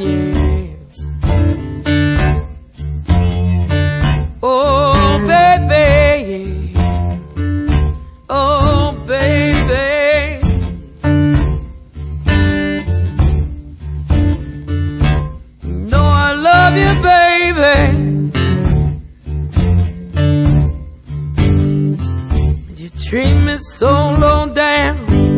yeah. Oh, baby, oh, baby. You know I love you, baby. You treat me so low down.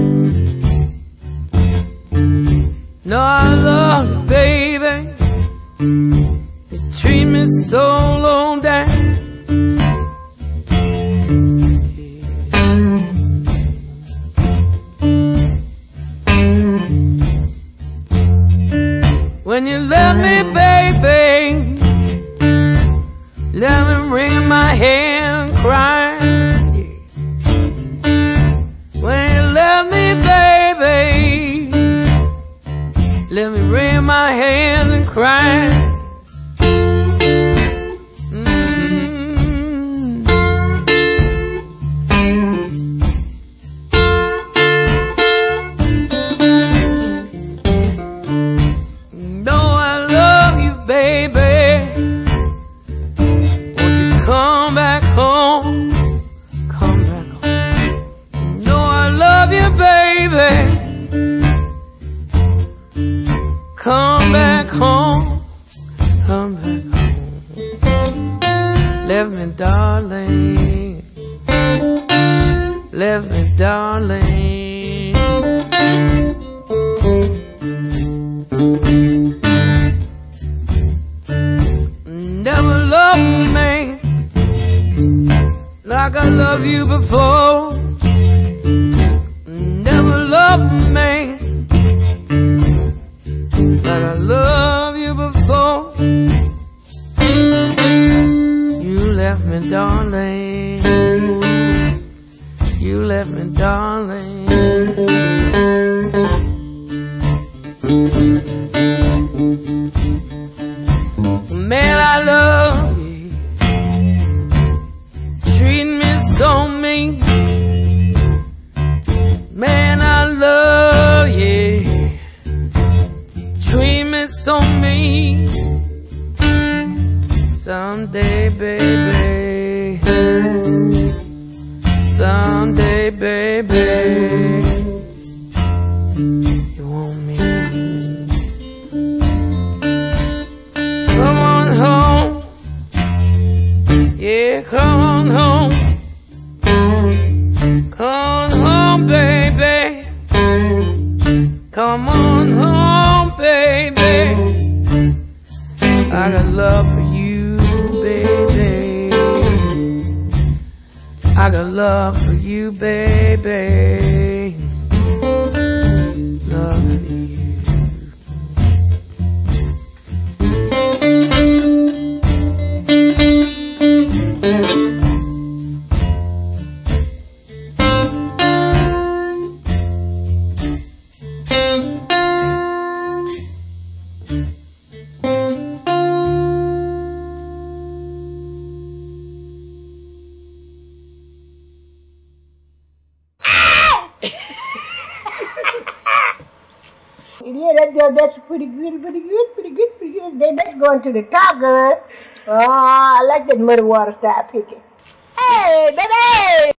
No, I love you, baby. You treat me so low down. When you love me, baby, let me wring my hand and cry. When you love me, baby, let me wring my hands and cry. No, I love you, baby. Won't you come back home? Come back home. No, I love you, baby. Come back home, come back home. Left me, darling. Left me, darling. Never loved me like I loved you before. Never loved me like I love you before. You left me, darling. You left me, darling. Man, I love you. Treat me so mean. Man, I love you. Treat me so mean. Someday, baby. Someday, baby. You want me? Come on home. Yeah, come on home. Come on home, baby. Come on home, baby. I got love for you, baby. I got love for you, baby. Love for you. Yeah, that's pretty good. They best going to the top, girl. Oh, I like that muddy water style picking. Hey, baby!